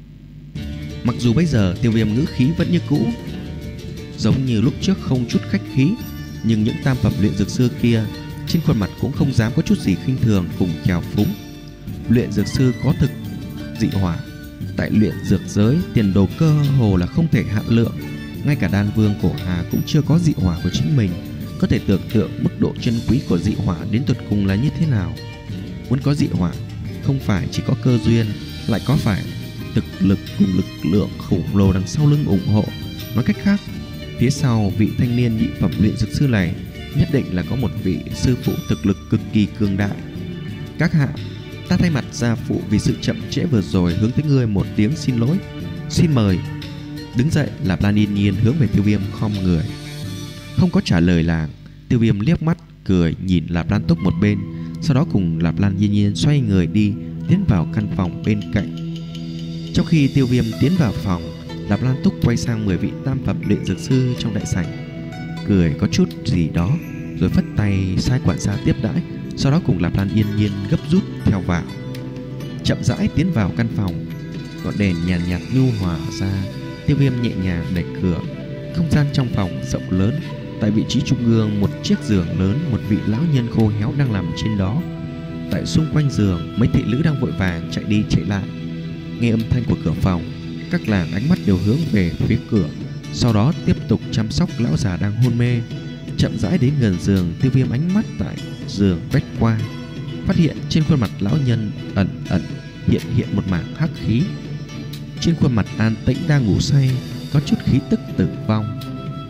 Mặc dù bây giờ Tiêu Viêm ngữ khí vẫn như cũ, giống như lúc trước không chút khách khí, nhưng những tam phẩm luyện dược sư kia trên khuôn mặt cũng không dám có chút gì khinh thường cùng trào phúng. Luyện dược sư có thực dị hỏa, tại luyện dược giới tiền đồ cơ hồ là không thể hạn lượng. Ngay cả đan vương cổ Hà cũng chưa có dị hỏa của chính mình, có thể tưởng tượng mức độ chân quý của dị hỏa đến tột cùng là như thế nào. Muốn có dị hỏa, không phải chỉ có cơ duyên, lại có phải thực lực cùng lực lượng khủng lồ đằng sau lưng ủng hộ. Nói cách khác, phía sau vị thanh niên nhị phẩm luyện dược sư này nhất định là có một vị sư phụ thực lực cực kỳ cường đại. Các hạ, ta thay mặt gia phụ vì sự chậm trễ vừa rồi hướng tới ngươi một tiếng xin lỗi. Xin mời. Đứng dậy, Lạp Lan yên nhiên hướng về Tiêu Viêm khom người. Không có trả lời làng, Tiêu Viêm liếc mắt cười nhìn Lạp Lan Túc một bên, sau đó cùng Lạp Lan yên nhiên xoay người đi tiến vào căn phòng bên cạnh. Trong khi Tiêu Viêm tiến vào phòng, Lạp Lan Túc quay sang 10 vị tam phẩm luyện dược sư trong đại sảnh, cười có chút gì đó, rồi phất tay sai quản gia tiếp đãi, sau đó cùng Lạp Lan yên nhiên gấp rút theo vào. Chậm rãi tiến vào căn phòng, ngọn đèn nhàn nhạt nhu hòa ra. Tiêu Viêm nhẹ nhàng đẩy cửa. Không gian trong phòng rộng lớn, tại vị trí trung ương một chiếc giường lớn, một vị lão nhân khô héo đang nằm trên đó. Tại xung quanh giường, mấy thị nữ đang vội vàng chạy đi chạy lại. Nghe âm thanh của cửa phòng, các làng ánh mắt đều hướng về phía cửa, sau đó tiếp tục chăm sóc lão già đang hôn mê. Chậm rãi đến gần giường, Tiêu Viêm ánh mắt tại giường quét qua, phát hiện trên khuôn mặt lão nhân ẩn ẩn hiện một mảng hắc khí. Trên khuôn mặt an tĩnh đang ngủ say có chút khí tức tử vong,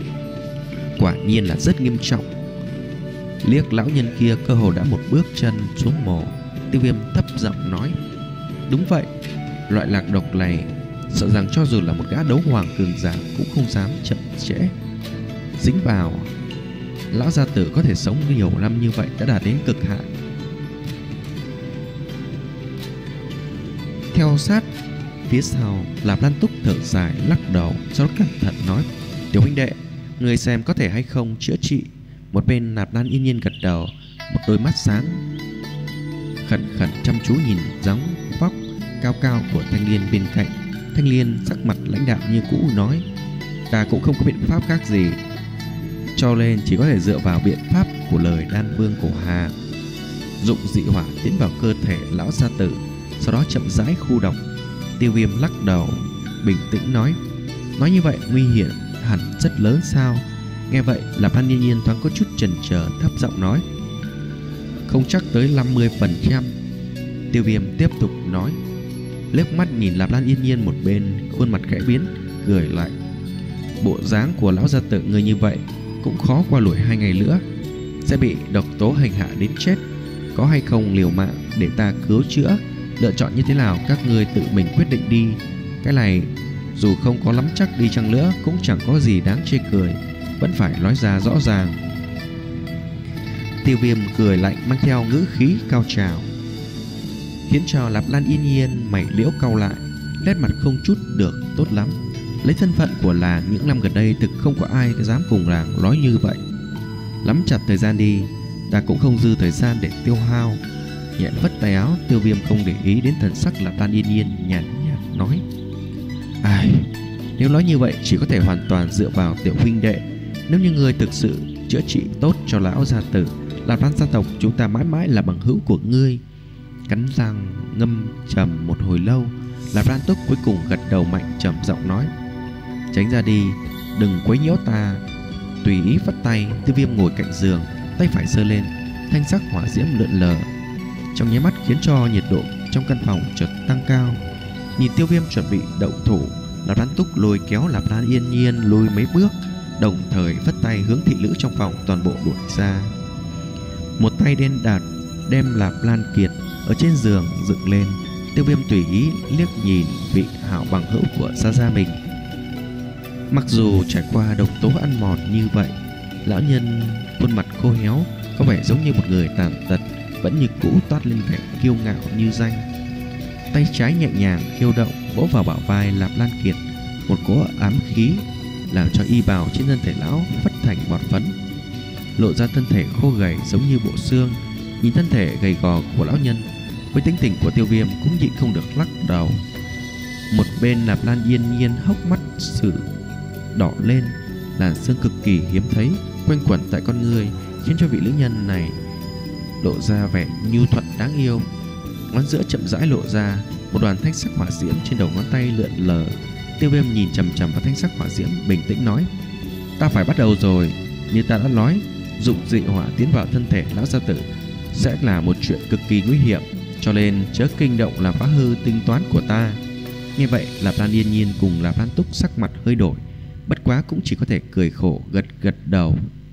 quả nhiên là rất nghiêm trọng. Liếc lão nhân kia cơ hồ đã một bước chân xuống mồ, Tiêu Viêm thấp giọng nói: đúng vậy, loại lạc độc này sợ rằng cho dù là một gã đấu hoàng cường giả cũng không dám chậm trễ dính vào. Lão gia tử có thể sống nhiều năm như vậy đã đạt đến cực hạn. Theo sát phía sau, Lạp Lan Túc thở dài lắc đầu, sau đó cẩn thận nói: tiểu huynh đệ, người xem có thể hay không chữa trị. Một bên Lạp Lan yên nhiên gật đầu, một đôi mắt sáng khẩn khẩn chăm chú nhìn dáng vóc cao cao của thanh niên bên cạnh. Thanh niên sắc mặt lãnh đạm như cũ nói: ta cũng không có biện pháp khác gì, cho nên chỉ có thể dựa vào biện pháp của lời đan vương cổ Hà, dụng dị hỏa tiến vào cơ thể lão gia tử, sau đó chậm rãi khu độc. Tiêu Viêm lắc đầu bình tĩnh nói: nói như vậy nguy hiểm hẳn rất lớn sao? Nghe vậy, Lạp Lan yên nhiên thoáng có chút chần chờ, thấp giọng nói: không chắc tới 50%. Tiêu Viêm tiếp tục nói, liếc mắt nhìn Lạp Lan yên nhiên một bên, khuôn mặt khẽ biến, cười lại: bộ dáng của lão gia tử người như vậy cũng khó qua nổi 2 ngày nữa, sẽ bị độc tố hành hạ đến chết. Có hay không liều mạng để ta cứu chữa, lựa chọn như thế nào các ngươi tự mình quyết định đi. Cái này dù không có lắm chắc đi chăng nữa cũng chẳng có gì đáng chê cười, vẫn phải nói ra rõ ràng. Tiêu Viêm cười lạnh mang theo ngữ khí cao trào, khiến cho Lạp Lan yên nhiên mày liễu cau lại, nét mặt không chút được tốt lắm. Lấy thân phận của làng những năm gần đây thực không có ai dám cùng làng nói như vậy. Nắm chặt thời gian đi, ta cũng không dư thời gian để tiêu hao. Nhẹ vất tay áo, Tiêu Viêm không để ý đến thần sắc Lạp Lan yên nhiên, nhàn nhạt nói: Ai, nếu nói như vậy chỉ có thể hoàn toàn dựa vào Tiểu huynh đệ. Nếu như ngươi thực sự chữa trị tốt cho lão gia tử, Lạp Lan gia tộc chúng ta mãi mãi là bằng hữu của ngươi. Cắn răng ngâm trầm một hồi lâu, Lạp Lan Túc cuối cùng gật đầu mạnh, trầm giọng nói: Tránh ra đi, đừng quấy nhiễu ta. Tùy ý phất tay, Tiêu Viêm ngồi cạnh giường, tay phải giơ lên, thanh sắc hỏa diễm lượn lờ trong nháy mắt khiến cho nhiệt độ trong căn phòng chợt tăng cao. Nhìn Tiêu Viêm chuẩn bị động thủ, Lạp Lan Túc lôi kéo Lạp Lan yên nhiên lùi mấy bước, đồng thời phất tay hướng thị nữ trong phòng toàn bộ đuổi ra. Một tay đen đạt đem Lạp Lan Kiệt ở trên giường dựng lên. Tiêu Viêm tùy ý liếc nhìn vị hảo bằng hữu của Gia Gia mình. Mặc dù trải qua độc tố ăn mòn như vậy, lão nhân khuôn mặt khô héo, có vẻ giống như một người tàn tật, vẫn như cũ toát lên vẻ kiêu ngạo như danh. Tay trái nhẹ nhàng khiêu động vỗ vào bả vai Lạp Lan Kiệt, một cỗ ám khí làm cho y bào trên thân thể lão phất thành bọt phấn, lộ ra thân thể khô gầy giống như bộ xương. Nhìn thân thể gầy gò của lão nhân, với tính tình của Tiêu Viêm cũng nhịn không được lắc đầu. Một bên Lạp Lan yên nhiên hốc mắt sự đỏ lên, làn sương cực kỳ hiếm thấy quanh quẩn tại con người, khiến cho vị nữ nhân này lộ ra vẻ nhu thuận đáng yêu. Ngón giữa chậm rãi lộ ra một đoàn thanh sắc hỏa diễm trên đầu ngón tay lượn lờ. Tiêu Viêm nhìn chằm chằm vào thanh sắc hỏa diễm, bình tĩnh nói: Ta phải bắt đầu rồi. Như ta đã nói, dụng dị hỏa tiến vào thân thể lão gia tử sẽ là một chuyện cực kỳ nguy hiểm, cho nên chớ kinh động làm phá hư tính toán của ta. Nghe vậy, Lạp Lan yên nhiên cùng Lạp Lan Túc sắc mặt hơi đổi, bất quá cũng chỉ có thể cười khổ gật gật đầu.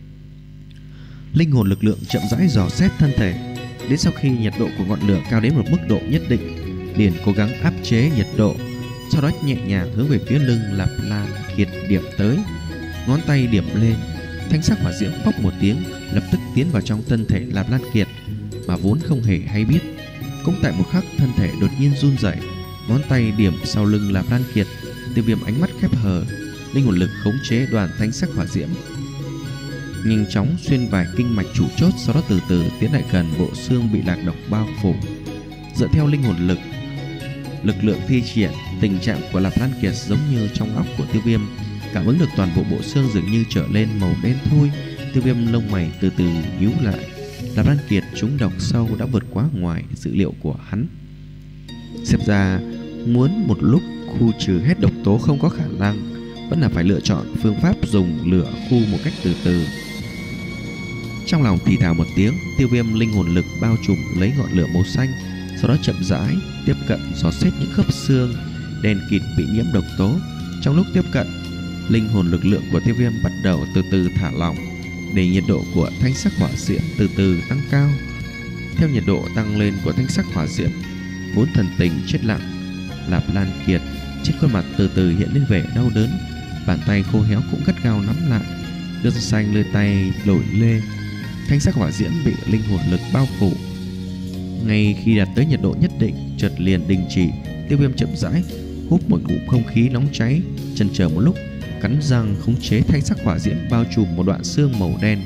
Linh hồn lực lượng chậm rãi dò xét thân thể, đến sau khi nhiệt độ của ngọn lửa cao đến một mức độ nhất định, liền cố gắng áp chế nhiệt độ, sau đó nhẹ nhàng hướng về phía lưng Lạp Lan Kiệt điểm tới. Ngón tay điểm lên, thanh sắc hỏa diễm phốc một tiếng lập tức tiến vào trong thân thể Lạp Lan Kiệt, mà vốn không hề hay biết. Cũng tại một khắc, thân thể đột nhiên run rẩy, ngón tay điểm sau lưng Lạp Lan Kiệt. Tiêu Viêm ánh mắt khép hờ, linh hồn lực khống chế đoàn thanh sắc hỏa diễm nhanh chóng xuyên vài kinh mạch chủ chốt, sau đó từ từ tiến lại gần bộ xương bị lạc độc bao phủ. Dựa theo linh hồn lực lượng thi triển, tình trạng của Lạp Lan Kiệt giống như trong óc của Tiêu Viêm, cảm ứng được toàn bộ bộ xương dường như trở lên màu đen thui. Tiêu Viêm lông mày từ từ nhíu lại. Lạp Lan Kiệt trúng độc sâu đã vượt quá ngoài dự liệu của hắn. Xem ra muốn một lúc khu trừ hết độc tố không có khả năng, vẫn là phải lựa chọn phương pháp dùng lửa khu một cách từ từ. Trong lòng thì thào một tiếng, Tiêu Viêm linh hồn lực bao trùm lấy ngọn lửa màu xanh, sau đó chậm rãi tiếp cận dò xét những khớp xương đen kịt bị nhiễm độc tố. Trong lúc tiếp cận, linh hồn lực lượng của Tiêu Viêm bắt đầu từ từ thả lỏng, để nhiệt độ của thanh sắc hỏa diễm từ từ tăng cao. Theo nhiệt độ tăng lên của thanh sắc hỏa diễm, vốn thần tình chết lặng Lạp Lan Kiệt trên khuôn mặt từ từ hiện lên vẻ đau đớn, bàn tay khô héo cũng gắt gao nắm lại, gân xanh lên tay nổi lên. Thanh sắc hỏa diễm bị linh hồn lực bao phủ, ngay khi đạt tới nhiệt độ nhất định chợt liền đình chỉ. Tiêu Viêm chậm rãi hút một ngụm không khí nóng cháy, chần chờ một lúc, cắn răng khống chế thanh sắc hỏa diễm bao trùm một đoạn xương màu đen.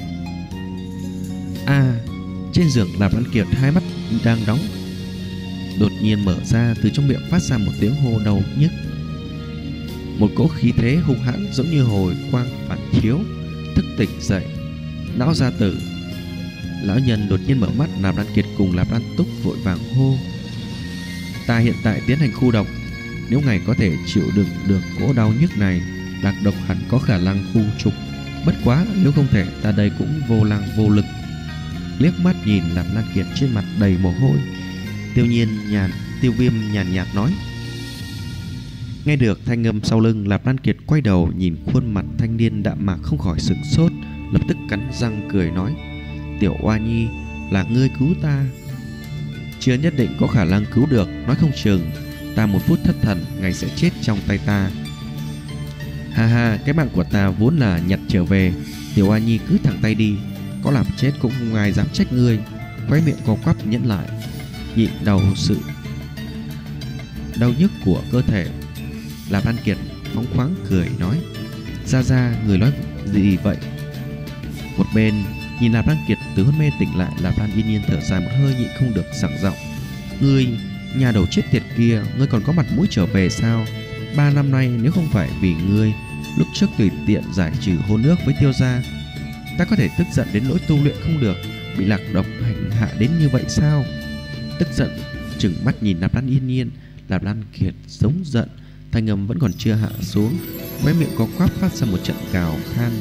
Trên giường Lạp Lan Kiệt hai mắt đang đóng đột nhiên mở ra, từ trong miệng phát ra một tiếng hô đau nhức. Một cỗ khí thế hung hãn giống như hồi quang phản chiếu, thức tỉnh dậy. Lão gia tử. Lão nhân đột nhiên mở mắt. Lạp Lan Kiệt cùng Lạp Lan Túc vội vàng hô: Ta hiện tại tiến hành khu độc, nếu ngài có thể chịu đựng được cỗ đau nhức này, lạc độc hẳn có khả năng khu trục. Bất quá nếu không thể, ta đây cũng vô năng vô lực. Liếc mắt nhìn Lạp Lan Kiệt trên mặt đầy mồ hôi, Tiêu Viêm nhàn nhạt nói. Nghe được thanh âm sau lưng, Lạp Lan Kiệt quay đầu nhìn khuôn mặt thanh niên đạm mạc, không khỏi sửng sốt, lập tức cắn răng cười nói: Tiểu oa nhi, là ngươi cứu ta. Chưa nhất định có khả năng cứu được, nói không chừng ta một phút thất thần, ngài sẽ chết trong tay ta. Ha ha, cái mạng của ta vốn là nhặt trở về. Tiểu oa nhi cứ thẳng tay đi, có làm chết cũng không ai dám trách ngươi. Khóe miệng co quắp nhẫn lại, nhịn đầu sự đau nhức của cơ thể. Lạp Lan Kiệt phóng khoáng cười nói: Ra, người nói gì vậy? Một bên Nhìn Lạp Lan Kiệt từ hôn mê tỉnh lại, Lạp Lan yên nhiên thở dài một hơi nhịn không được sảng giọng: Ngươi, nhà đầu chết tiệt kia, ngươi còn có mặt mũi trở về sao? 3 năm nay nếu không phải vì ngươi lúc trước tùy tiện giải trừ hôn ước với Tiêu gia, ta có thể tức giận đến nỗi tu luyện không được, bị lạc độc hành hạ đến như vậy sao? Tức giận trừng mắt nhìn Lạp Lan yên nhiên, Lạp Lan Kiệt giống giận, thanh âm vẫn còn chưa hạ xuống, khóe miệng có quắp phát ra một trận gào khan.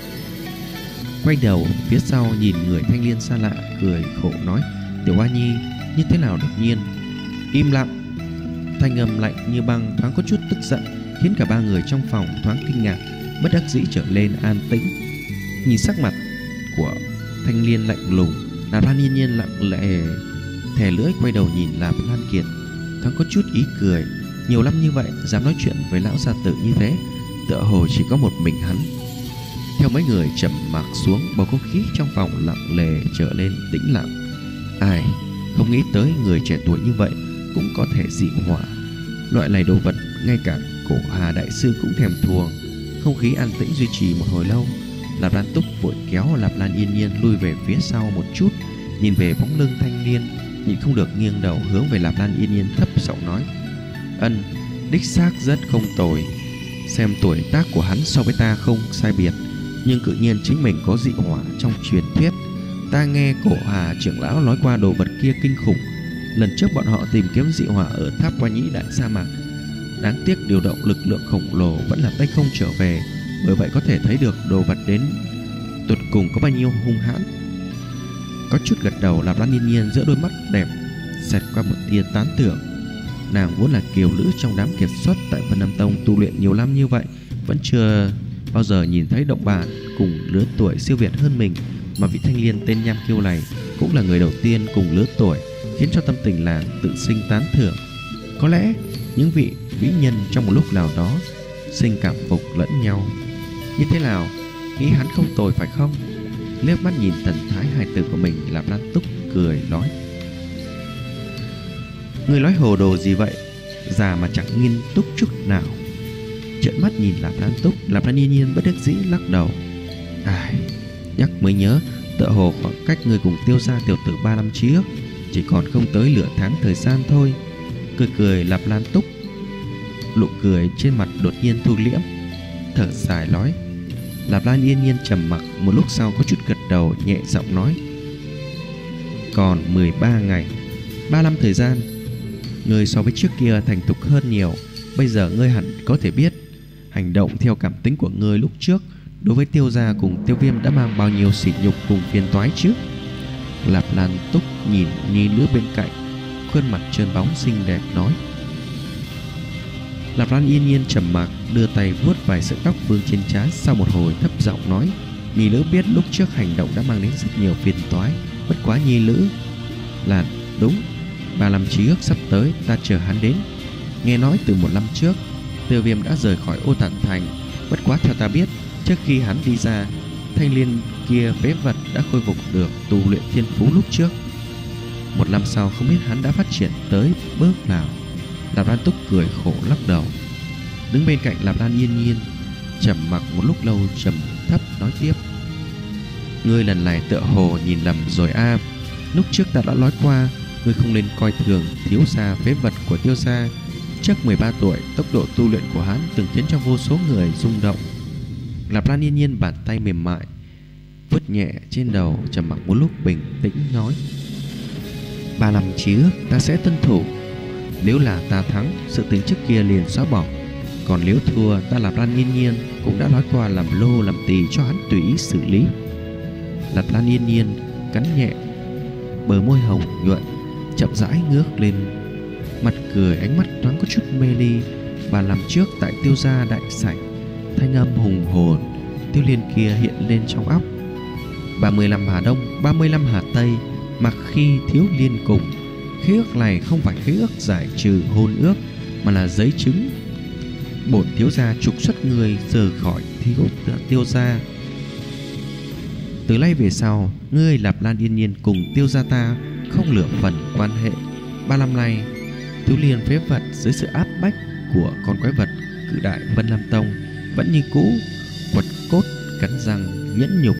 Quay đầu phía sau nhìn người thanh niên xa lạ, cười khổ nói: Tiểu Hoa Nhi, như thế nào đột nhiên? Im lặng. Thanh âm lạnh như băng thoáng có chút tức giận, khiến cả ba người trong phòng thoáng kinh ngạc, bất đắc dĩ trở lên an tĩnh. Nhìn sắc mặt của thanh niên lạnh lùng, Lạp Lan yên nhiên lặng lẽ thè lưỡi quay đầu nhìn Lạp Lan Kiệt, thoáng có chút ý cười. Nhiều năm như vậy dám nói chuyện với lão gia tử như thế, tựa hồ chỉ có một mình hắn. Theo mấy người trầm mặc xuống, bầu không khí trong phòng lặng lẽ trở lên tĩnh lặng. Ai không nghĩ tới người trẻ tuổi như vậy cũng có thể dị hỏa. Loại này đồ vật ngay cả Cổ Hà đại sư cũng thèm thuồng. Không khí an tĩnh duy trì một hồi lâu. Lạp Lan Túc vội kéo Lạp Lan yên nhiên lui về phía sau một chút, nhìn về bóng lưng thanh niên, nhịn không được nghiêng đầu hướng về Lạp Lan yên nhiên thấp giọng nói: Ân, đích xác rất không tồi. Xem tuổi tác của hắn so với ta không sai biệt, nhưng tự nhiên chính mình có dị hỏa trong truyền thuyết. Ta nghe Cổ Hà trưởng lão nói qua đồ vật kia kinh khủng. Lần trước bọn họ tìm kiếm dị hỏa ở tháp Qua Nhĩ đại sa mạc, đáng tiếc điều động lực lượng khổng lồ vẫn là tay không trở về. Bởi vậy có thể thấy được đồ vật đến tột cùng có bao nhiêu hung hãn. Có chút gật đầu, Lạp Lan yên nhiên giữa đôi mắt đẹp xẹt qua một tia tán thưởng. Nàng vốn là kiều nữ trong đám kiệt xuất tại Vân Nam Tông, tu luyện nhiều năm như vậy vẫn chưa bao giờ nhìn thấy động bản cùng lứa tuổi siêu việt hơn mình, mà vị thanh liên tên Nham Kiêu này cũng là người đầu tiên cùng lứa tuổi, khiến cho tâm tình làng tự sinh tán thưởng. Có lẽ những vị vĩ nhân trong một lúc nào đó sinh cảm phục lẫn nhau. Như thế nào, nghĩ hắn không tồi phải không? Liếc mắt nhìn thần thái hài tử của mình, Lạp Lan Túc cười nói: Ngươi nói hồ đồ gì vậy? Già mà chẳng nghiêm túc chút nào. Trợn mắt nhìn Lạp Lan Túc, Lạp Lan yên nhiên bất đắc dĩ lắc đầu: Ai, nhắc mới nhớ, tựa hồ khoảng cách ngươi cùng Tiêu gia tiểu tử 3 năm trước chỉ còn không tới nửa tháng thời gian thôi. Cười cười, Lạp Lan Túc nụ cười trên mặt đột nhiên thu liễm, thở dài nói. Lạp Lan yên nhiên trầm mặc một lúc sau có chút gật đầu, nhẹ giọng nói: Còn 13 ngày, 3 năm thời gian. Ngươi so với trước kia thành thục hơn nhiều. Bây giờ ngươi hẳn có thể biết hành động theo cảm tính của ngươi lúc trước đối với Tiêu gia cùng Tiêu Viêm đã mang bao nhiêu sỉ nhục cùng phiền toái chứ. Lạp Lan Túc nhìn nhi nữ bên cạnh, khuôn mặt trơn bóng xinh đẹp nói. Lạp Lan yên nhiên trầm mặc, đưa tay vuốt vài sợi tóc vương trên trán, sau một hồi thấp giọng nói: Nhi nữ biết lúc trước hành động đã mang đến rất nhiều phiền toái, bất quá nhi nữ là đúng. 3 năm trước sắp tới ta chờ hắn đến. Nghe nói từ 1 năm trước Tiêu Viêm đã rời khỏi Ô Tản Thành, bất quá theo ta biết, trước khi hắn đi ra, thanh liên kia phế vật đã khôi phục được tu luyện thiên phú lúc trước. 1 năm sau không biết hắn đã phát triển tới bước nào. Lạp Lan Túc cười khổ lắc đầu. Đứng bên cạnh Lạp Lan yên nhiên trầm mặc một lúc lâu, trầm thấp nói tiếp: Ngươi lần này tựa hồ nhìn lầm rồi a. Lúc trước ta đã nói qua, ngươi không nên coi thường thiếu gia phế vật của Tiêu gia. Trước 13 tuổi, tốc độ tu luyện của hắn từng khiến cho vô số người rung động. Lạp Lan yên nhiên bàn tay mềm mại vuốt nhẹ trên đầu, trầm mặc một lúc bình tĩnh nói: 3 năm trước ta sẽ tuân thủ. Nếu là ta thắng, sự tính trước kia liền xóa bỏ. Còn nếu thua, ta Lạp Lan yên nhiên cũng đã nói qua làm lô làm tỳ cho hắn tùy ý xử lý. Lạp Lan yên nhiên cắn nhẹ bờ môi hồng nhuận, chậm rãi ngước lên, mặt cười, ánh mắt thoáng có chút mê ly. 3 năm trước tại Tiêu gia đại sảnh, thanh âm hùng hồn Tiêu Liên kia hiện lên trong óc. 35 Hà Đông, 35 Hà Tây, mặc khi thiếu liên cùng. Khế ước này không phải khế ước giải trừ hôn ước, mà là giấy chứng bổn thiếu gia trục xuất người rời khỏi Tiêu gia. Từ nay về sau, ngươi Lạp Lan yên nhiên cùng Tiêu gia ta không lửa phần quan hệ. 3 năm nay, Thiếu Liên phế vật dưới sự áp bách của con quái vật cự đại Vân Lam Tông vẫn như cũ quật cốt cắn răng nhẫn nhục